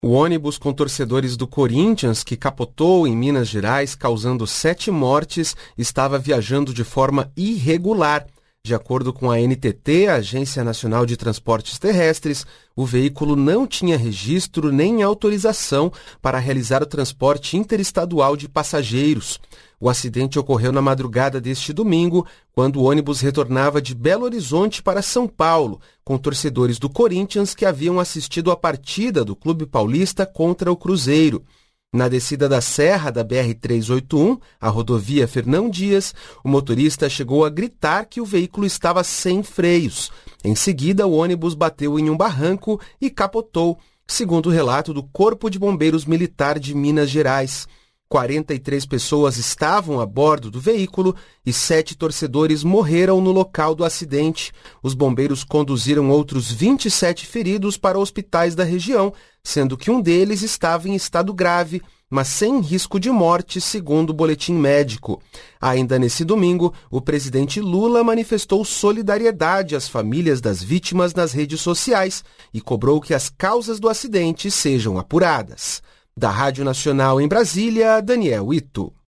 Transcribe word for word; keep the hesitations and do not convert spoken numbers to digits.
O ônibus com torcedores do Corinthians, que capotou em Minas Gerais, causando sete mortes, estava viajando de forma irregular. De acordo com a N T T, a Agência Nacional de Transportes Terrestres, o veículo não tinha registro nem autorização para realizar o transporte interestadual de passageiros. O acidente ocorreu na madrugada deste domingo, quando o ônibus retornava de Belo Horizonte para São Paulo, com torcedores do Corinthians que haviam assistido a partida do Clube Paulista contra o Cruzeiro. Na descida da serra da B R trezentos e oitenta e um, a rodovia Fernão Dias, o motorista chegou a gritar que o veículo estava sem freios. Em seguida, o ônibus bateu em um barranco e capotou, segundo o relato do Corpo de Bombeiros Militar de Minas Gerais. quarenta e três pessoas estavam a bordo do veículo e sete torcedores morreram no local do acidente. Os bombeiros conduziram outros vinte e sete feridos para hospitais da região, sendo que um deles estava em estado grave, mas sem risco de morte, segundo o boletim médico. Ainda nesse domingo, o presidente Lula manifestou solidariedade às famílias das vítimas nas redes sociais e cobrou que as causas do acidente sejam apuradas. Da Rádio Nacional em Brasília, Daniel Ito.